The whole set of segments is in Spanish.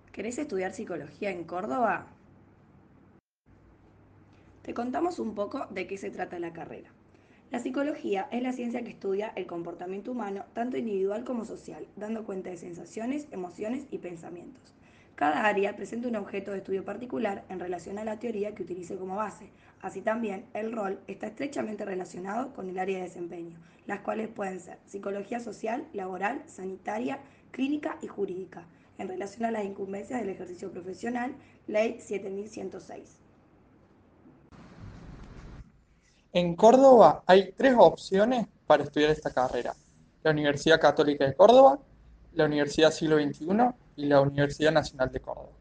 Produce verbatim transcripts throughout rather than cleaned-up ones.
¿Querés estudiar psicología en Córdoba? Te contamos un poco de qué se trata la carrera. La psicología es la ciencia que estudia el comportamiento humano, tanto individual como social, dando cuenta de sensaciones, emociones y pensamientos. Cada área presenta un objeto de estudio particular en relación a la teoría que utilice como base. Así también, el rol está estrechamente relacionado con el área de desempeño, las cuales pueden ser psicología social, laboral, sanitaria, clínica y jurídica, en relación a las incumbencias del ejercicio profesional, Ley siete mil ciento seis. En Córdoba hay tres opciones para estudiar esta carrera: la Universidad Católica de Córdoba, la Universidad Siglo veintiuno y la Universidad Nacional de Córdoba.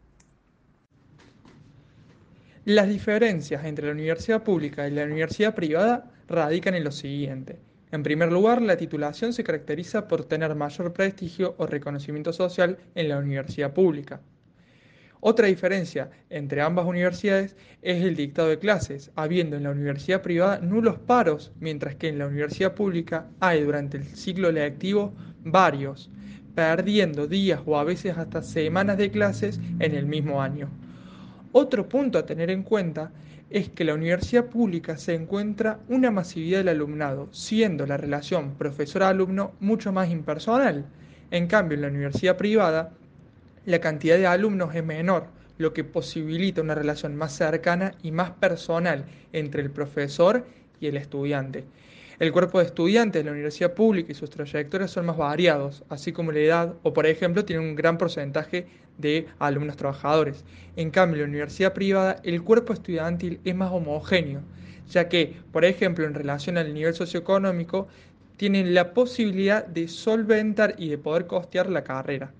Las diferencias entre la universidad pública y la universidad privada radican en lo siguiente. En primer lugar, la titulación se caracteriza por tener mayor prestigio o reconocimiento social en la universidad pública. Otra diferencia entre ambas universidades es el dictado de clases, habiendo en la universidad privada nulos paros, mientras que en la universidad pública hay durante el ciclo lectivo varios, perdiendo días o a veces hasta semanas de clases en el mismo año. Otro punto a tener en cuenta es que en la universidad pública se encuentra una masividad del alumnado, siendo la relación profesor-alumno mucho más impersonal. En cambio, en la universidad privada la cantidad de alumnos es menor, lo que posibilita una relación más cercana y más personal entre el profesor y el estudiante. El cuerpo de estudiantes de la universidad pública y sus trayectorias son más variados, así como la edad o, por ejemplo, tienen un gran porcentaje de alumnos trabajadores. En cambio, en la universidad privada, el cuerpo estudiantil es más homogéneo, ya que, por ejemplo, en relación al nivel socioeconómico, tienen la posibilidad de solventar y de poder costear la carrera.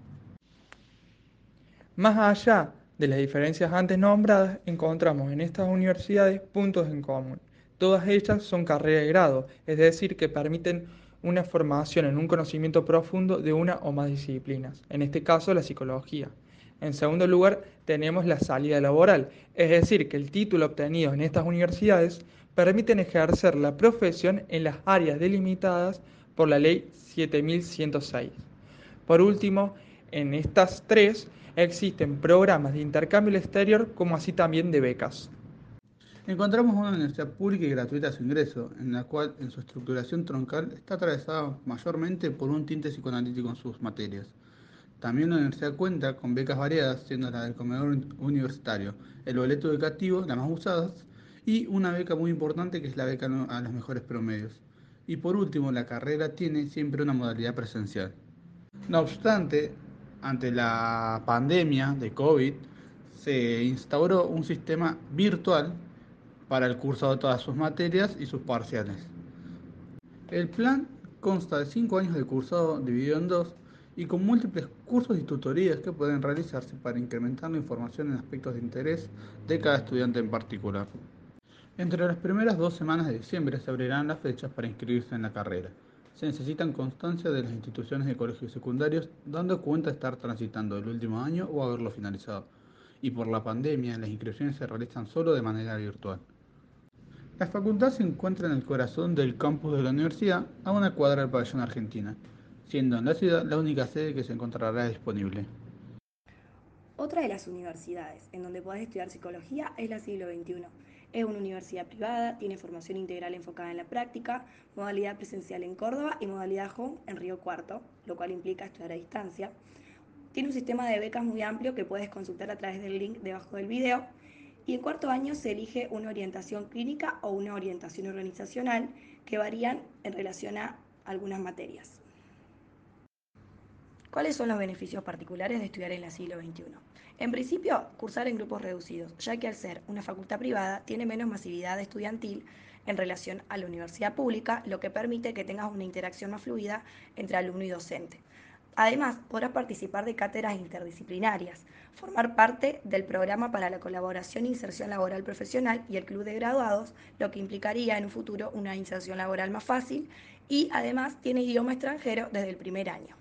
Más allá de las diferencias antes nombradas, encontramos en estas universidades puntos en común. Todas ellas son carreras de grado, es decir, que permiten una formación en un conocimiento profundo de una o más disciplinas, en este caso la psicología. En segundo lugar, tenemos la salida laboral, es decir, que el título obtenido en estas universidades permiten ejercer la profesión en las áreas delimitadas por la Ley siete mil ciento seis. Por último, en estas tres existen programas de intercambio al exterior como así también de becas. Encontramos una universidad pública y gratuita a su ingreso, en la cual en su estructuración troncal está atravesada mayormente por un tinte psicoanalítico en sus materias. También la universidad cuenta con becas variadas, siendo la del comedor universitario, el boleto educativo, las más usadas, y una beca muy importante que es la beca a los mejores promedios. Y por último, la carrera tiene siempre una modalidad presencial. No obstante, ante la pandemia de COVID, se instauró un sistema virtual para el cursado de todas sus materias y sus parciales. El plan consta de cinco años de cursado dividido en dos y con múltiples cursos y tutorías que pueden realizarse para incrementar la información en aspectos de interés de cada estudiante en particular. Entre las primeras dos semanas de diciembre se abrirán las fechas para inscribirse en la carrera. Se necesitan constancia de las instituciones de colegios secundarios, dando cuenta de estar transitando el último año o haberlo finalizado. Y por la pandemia, las inscripciones se realizan solo de manera virtual. La facultad se encuentra en el corazón del campus de la universidad, a una cuadra del pabellón Argentina, siendo en la ciudad la única sede que se encontrará disponible. Otra de las universidades en donde podés estudiar psicología es la Siglo veintiuno. Es una universidad privada, tiene formación integral enfocada en la práctica, modalidad presencial en Córdoba y modalidad home en Río Cuarto, lo cual implica estudiar a distancia. Tiene un sistema de becas muy amplio que puedes consultar a través del link debajo del video. Y en cuarto año se elige una orientación clínica o una orientación organizacional que varían en relación a algunas materias. ¿Cuáles son los beneficios particulares de estudiar en la siglo veintiuno? En principio, cursar en grupos reducidos, ya que al ser una facultad privada tiene menos masividad estudiantil en relación a la universidad pública, lo que permite que tengas una interacción más fluida entre alumno y docente. Además, podrás participar de cátedras interdisciplinarias, formar parte del programa para la colaboración e inserción laboral profesional y el club de graduados, lo que implicaría en un futuro una inserción laboral más fácil y además tiene idioma extranjero desde el primer año.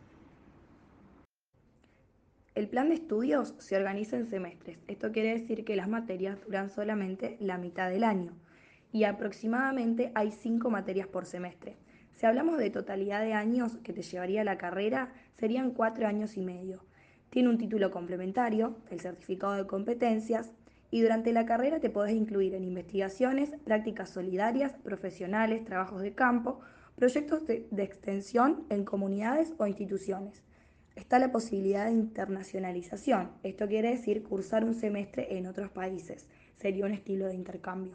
El plan de estudios se organiza en semestres. Esto quiere decir que las materias duran solamente la mitad del año y aproximadamente hay cinco materias por semestre. Si hablamos de totalidad de años que te llevaría la carrera, serían cuatro años y medio. Tiene un título complementario, el certificado de competencias, y durante la carrera te podés incluir en investigaciones, prácticas solidarias, profesionales, trabajos de campo, proyectos de, de extensión en comunidades o instituciones. Está la posibilidad de internacionalización. Esto quiere decir cursar un semestre en otros países. Sería un estilo de intercambio.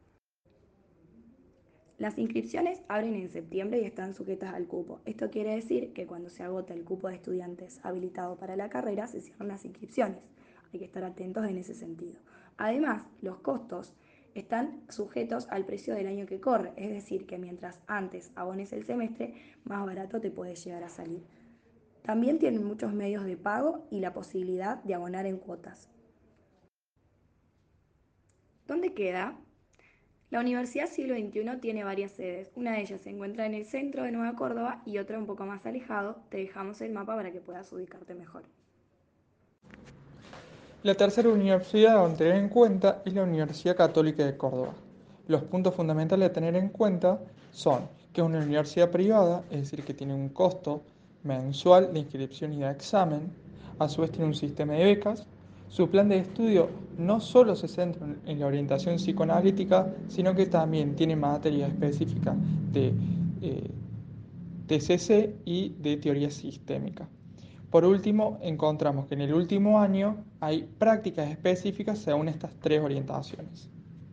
Las inscripciones abren en septiembre y están sujetas al cupo. Esto quiere decir que cuando se agota el cupo de estudiantes habilitado para la carrera, se cierran las inscripciones. Hay que estar atentos en ese sentido. Además, los costos están sujetos al precio del año que corre, es decir, que mientras antes abones el semestre, más barato te puede llegar a salir. También tienen muchos medios de pago y la posibilidad de abonar en cuotas. ¿Dónde queda? La Universidad Siglo veintiuno tiene varias sedes. Una de ellas se encuentra en el centro de Nueva Córdoba y otra un poco más alejado. Te dejamos el mapa para que puedas ubicarte mejor. La tercera universidad a tener en cuenta es la Universidad Católica de Córdoba. Los puntos fundamentales a tener en cuenta son que es una universidad privada, es decir, que tiene un costo mensual de inscripción y de examen, a su vez tiene un sistema de becas, su plan de estudio no solo se centra en la orientación psicoanalítica, sino que también tiene materias específicas de eh, T C C y de teoría sistémica. Por último, encontramos que en el último año hay prácticas específicas según estas tres orientaciones.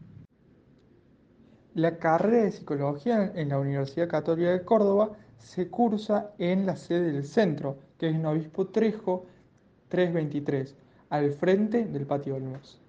La carrera de psicología en la Universidad Católica de Córdoba se cursa en la sede del centro, que es en Obispo Trejo trescientos veintitrés, al frente del Patio Olmos.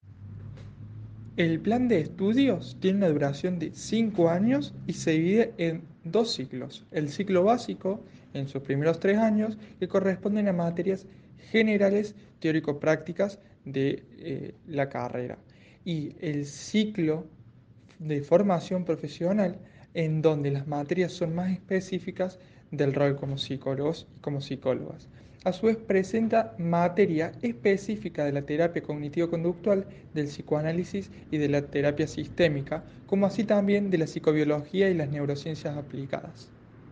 El plan de estudios tiene una duración de cinco años y se divide en dos ciclos. El ciclo básico, en sus primeros tres años, que corresponden a materias generales teórico-prácticas de eh, la carrera. Y el ciclo de formación profesional, en donde las materias son más específicas del rol como psicólogos y como psicólogas. A su vez presenta materia específica de la terapia cognitivo-conductual, del psicoanálisis y de la terapia sistémica, como así también de la psicobiología y las neurociencias aplicadas.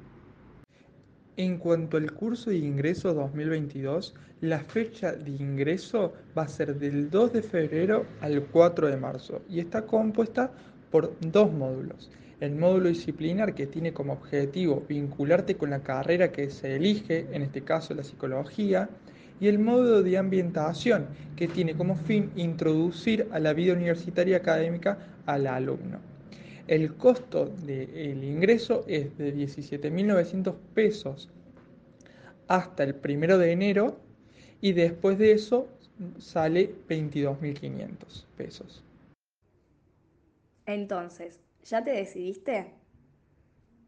En cuanto al curso de ingreso dos mil veintidós, la fecha de ingreso va a ser del dos de febrero al cuatro de marzo y está compuesta por dos módulos. El módulo disciplinar, que tiene como objetivo vincularte con la carrera que se elige, en este caso la psicología, y el módulo de ambientación, que tiene como fin introducir a la vida universitaria académica al alumno. El costo del ingreso es de diecisiete mil novecientos pesos hasta el primero de enero y después de eso sale veintidós mil quinientos pesos. Entonces, ¿ya te decidiste?